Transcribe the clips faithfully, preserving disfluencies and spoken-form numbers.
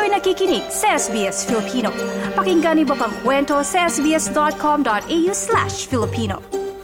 Kayo'y nakikinig sa S B S Filipino. Pakinggan niyo pa ang kwento sa sbs.com.au slash Filipino.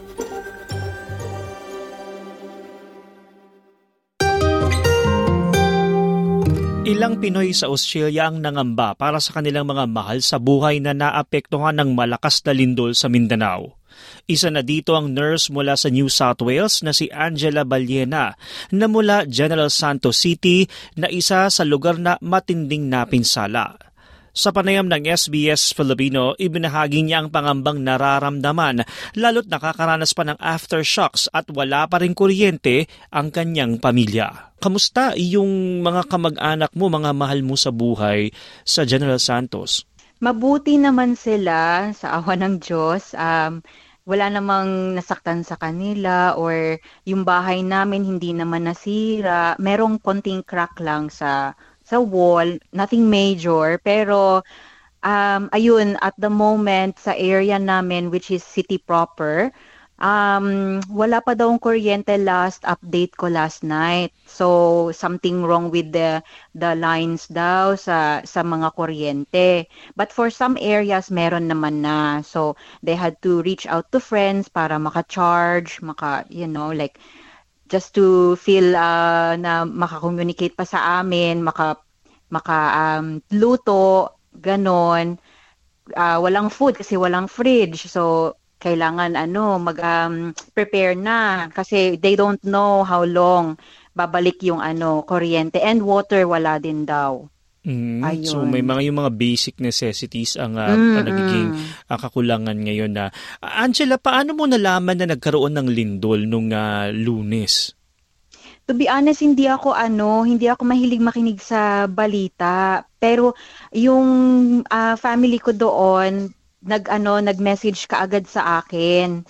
Ilang Pinoy sa Australia ang nangamba para sa kanilang mga mahal sa buhay na naapektuhan ng malakas na lindol sa Mindanao. Isa na dito ang nurse mula sa New South Wales na si Angela Ballena na mula General Santos City na isa sa lugar na matinding napinsala. Sa panayam ng S B S Filipino, ibinahagi niya ang pangambang nararamdaman lalo't nakakaranas pa ng aftershocks at wala pa rin kuryente ang kanyang pamilya. Kamusta yung mga kamag-anak mo, mga mahal mo sa buhay sa General Santos? Mabuti naman sila sa awa ng Diyos. Um, wala namang nasaktan sa kanila or yung bahay namin hindi naman nasira. Merong konting crack lang sa sa wall, nothing major, pero um, ayun, at the moment sa area namin, which is city proper, um, wala pa daw ang kuryente last update ko last night. So, something wrong with the the lines daw sa sa mga kuryente. But for some areas, meron naman na. So, they had to reach out to friends para maka-charge, maka, you know, like, just to feel uh, na maka-communicate pa sa amin, maka, maka um, luto, ganon. Uh, walang food kasi walang fridge. So, kailangan ano, mag-prepare um, na kasi they don't know how long babalik yung ano, kuryente. And water, wala din daw. Mm, so may mga yung mga basic necessities ang uh, mm, nagiging uh, kakulangan ngayon na. Uh, Angela, paano mo nalaman na nagkaroon ng lindol nung uh, Lunes? To be honest, hindi ako ano, hindi ako mahilig makinig sa balita, pero yung uh, family ko doon nag ano, nag-message kaagad sa akin.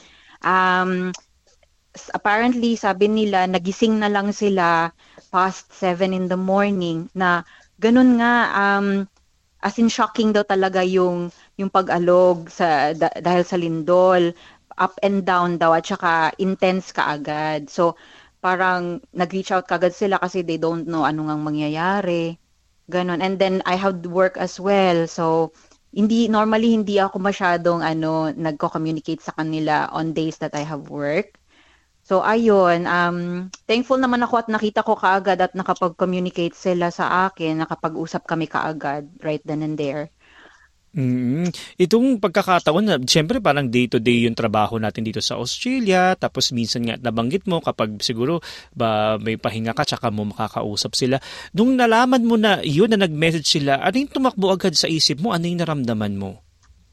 Um apparently sabi nila nagising na lang sila past seven in the morning na ganun nga, um, as in shocking daw talaga yung, yung pag-alog sa, da, dahil sa lindol, up and down daw, at saka intense kaagad. So, parang nag-reach out kaagad sila kasi they don't know ano ngang mangyayari. Ganun. And then, I have work as well. So, hindi, normally, hindi ako masyadong, ano, nagko-communicate sa kanila on days that I have work. So ayun, um, thankful naman ako at nakita ko kaagad at nakapag-communicate sila sa akin, nakapag-usap kami kaagad right then and there. Mm-hmm. Itong pagkakataon na siyempre parang day-to-day yung trabaho natin dito sa Australia, tapos minsan nga nabanggit mo kapag siguro ba may pahinga ka tsaka mo makakausap sila. Nung nalaman mo na yun na nag-message sila, ano yung tumakbo agad sa isip mo? Ano yung naramdaman mo?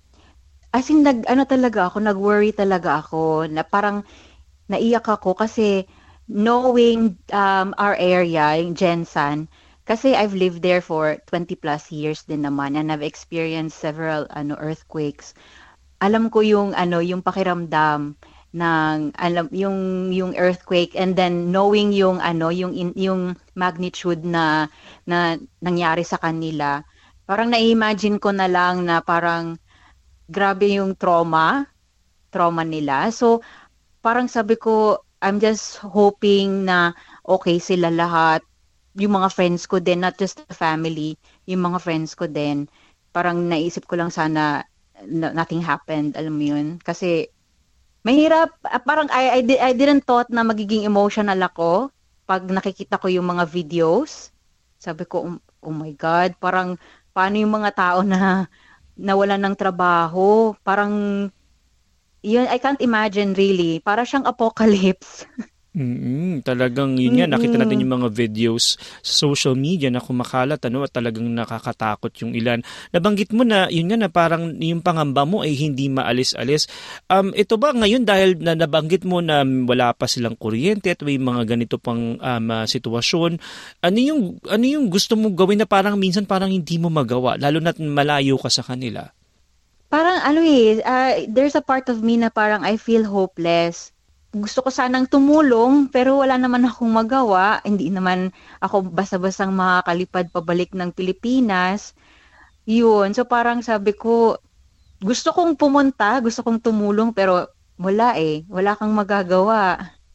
As in, nag, ano talaga ako, nag-worry talaga ako na parang naiyak ako kasi knowing um, our area, yung Jensan, kasi I've lived there for twenty plus years din naman and I've experienced several ano earthquakes. Alam ko yung ano yung pakiramdam ng alam yung yung earthquake, and then knowing yung ano yung in, yung magnitude na na nangyari sa kanila. Parang na-imagine ko na lang na parang grabe yung trauma, trauma nila. So parang sabi ko, I'm just hoping na okay sila lahat. Yung mga friends ko din, not just the family, yung mga friends ko din. Parang naisip ko lang sana nothing happened, alam mo yun. Kasi mahirap, parang I, I, I didn't thought na magiging emotional ako pag nakikita ko yung mga videos. Sabi ko, oh my God, parang paano yung mga tao na nawalan ng trabaho? Parang yun, I can't imagine really. Para siyang apocalypse. Mm-hmm. Talagang yun nga, nakita natin yung mga videos sa social media na kumakalat, ano, at talagang nakakatakot yung ilan. Nabanggit mo na yun nga na parang yung pangamba mo ay hindi maalis-alis. Um, ito ba ngayon dahil na nabanggit mo na wala pa silang kuryente at may mga ganito pang um, uh, sitwasyon, ano yung, ano yung gusto mo gawin na parang minsan parang hindi mo magawa, lalo na't malayo ka sa kanila? Parang ano eh, uh, there's a part of me na parang I feel hopeless. Gusto ko sanang tumulong pero wala naman akong magawa. Hindi naman ako basta-bastang makakalipad pabalik ng Pilipinas. Yun, so parang sabi ko, gusto kong pumunta, gusto kong tumulong pero wala eh, wala kang magagawa.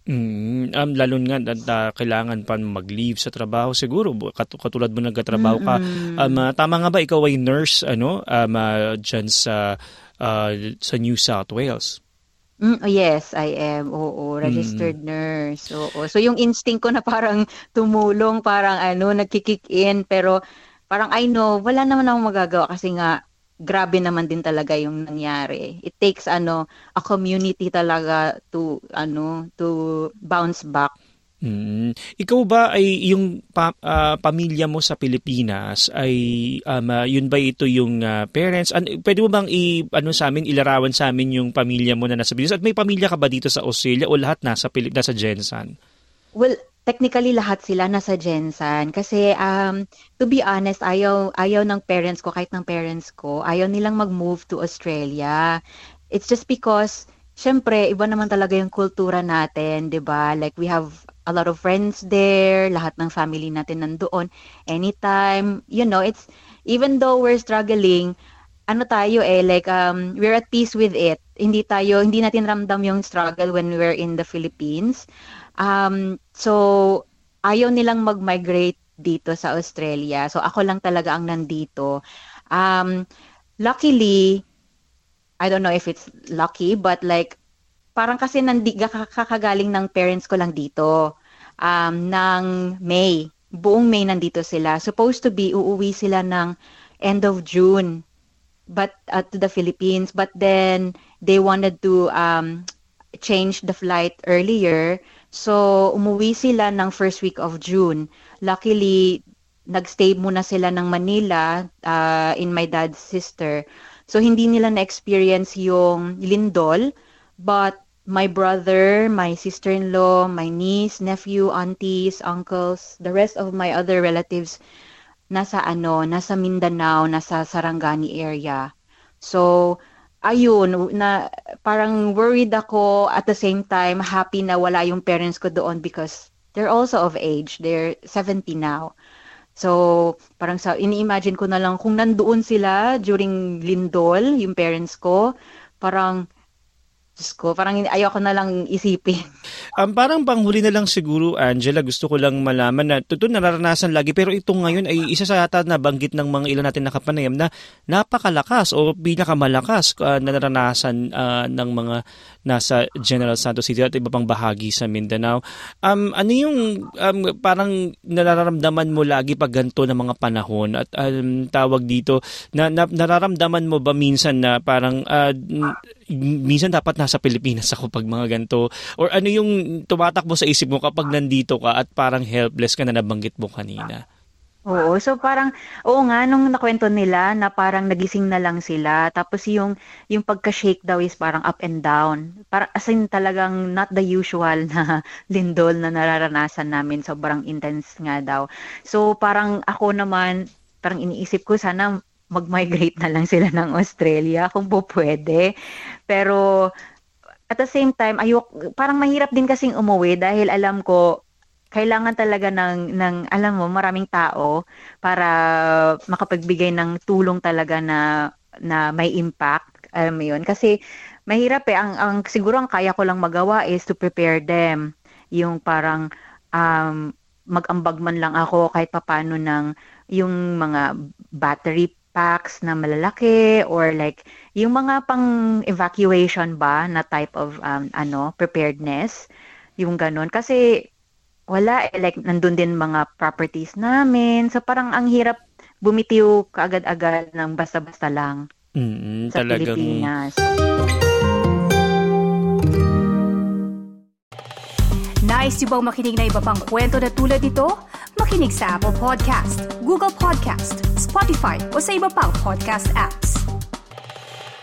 Mm, um, lalo nga at uh, kailangan pa mag-leave sa trabaho siguro kat- katulad mo nagtatrabaho ka. Mm-mm. Um, uh, tama nga ba ikaw ay nurse ano um, uh, dyan sa uh, sa New South Wales? Mm, oh, yes, I am. Oo, registered Mm. nurse. Oo. So yung instinct ko na parang tumulong, parang ano, nagkikick in, pero parang I know, wala naman akong magagawa kasi nga grabe naman din talaga yung nangyari. It takes ano, a community talaga to ano, to bounce back. Mm. Ikaw ba ay yung pa, ah, pamilya mo sa Pilipinas ay um, ah, yun ba ito yung ah, parents? An- pwede mo bang i ano sa amin ilarawan sa amin yung pamilya mo na nasa Pilipinas? At may pamilya ka ba dito sa Australia o lahat nasa Pili- nasa Jensan? Well, technically lahat sila nasa Jensan kasi um to be honest, ayaw ayaw ng parents ko, kahit ng parents ko, ayaw nilang mag-move to Australia. It's just because syempre iba naman talaga yung kultura natin, 'di ba? Like we have a lot of friends there, lahat ng family natin nandoon. Anytime, you know, it's even though we're struggling, ano tayo eh, like um we're at peace with it. Hindi tayo, hindi natin ramdam yung struggle when we're in the Philippines. Um, so, ayaw nilang mag-migrate dito sa Australia. So, ako lang talaga ang nandito. Um, luckily, I don't know if it's lucky, but like, parang kasi nandi, kakagaling ng parents ko lang dito. Um, ng May. Buong May nandito sila. Supposed to be, uuwi sila ng end of June. But, uh, to the Philippines. But then, they wanted to um, change the flight earlier. So, umuwi sila ng first week of June. Luckily, nagstay muna sila ng Manila uh, in my dad's sister. So, hindi nila na-experience yung lindol. But my brother, my sister-in-law, my niece, nephew, aunties, uncles, the rest of my other relatives, nasa ano, nasa Mindanao, nasa Sarangani area. So, ayun, na parang worried ako, at the same time happy na wala yung parents ko doon because they're also of age. They're seventy now. So, parang sa ini-imagine ko na lang kung nandoon sila during lindol, yung parents ko, parang Diyos ko, parang ayoko na lang isipin. Um, parang panghuli na lang siguro, Angela, gusto ko lang malaman na ito nararanasan lagi, pero ito ngayon ay isa sa yata na banggit ng mga ilan natin nakapanayam na napakalakas o pinakamalakas uh, na naranasan uh, ng mga nasa General Santos City at iba pang bahagi sa Mindanao. Um, ano yung um, parang nararamdaman mo lagi pag ganito ng mga panahon at um, tawag dito, na, na nararamdaman mo ba minsan na parang uh, minsan dapat nasa Pilipinas ako pag mga ganito? Or ano yung tumatakbo sa isip mo kapag nandito ka at parang helpless ka na nabanggit mo kanina? Oo, so parang, oo nga, nung nakwento nila na parang nagising na lang sila, tapos yung, yung pagka-shake daw is parang up and down. Parang as in talagang not the usual na lindol na nararanasan namin, sobrang intense nga daw. So parang ako naman, parang iniisip ko sana mag-migrate na lang sila ng Australia kung po pwede. Pero at the same time, ayok, parang mahirap din kasing umuwi dahil alam ko, kailangan talaga ng, ng, alam mo, maraming tao para makapagbigay ng tulong talaga na, na may impact. Alam mo yun? Kasi mahirap eh. Ang, ang, siguro ang kaya ko lang magawa is to prepare them. Yung parang um, mag-ambag man lang ako kahit papano ng yung mga battery packs na malalaki or like yung mga pang evacuation ba na type of um, ano preparedness, yung ganun. Kasi wala eh, like nandun din mga properties namin, so parang ang hirap bumitiw kaagad-agad ng basta-basta lang mm, sa talagang Pilipinas. Nice yung bang makinig na iba pang kwento na tulad ito? Makinig sa Apple Podcast, Google Podcast, Spotify o sa iba pang podcast apps.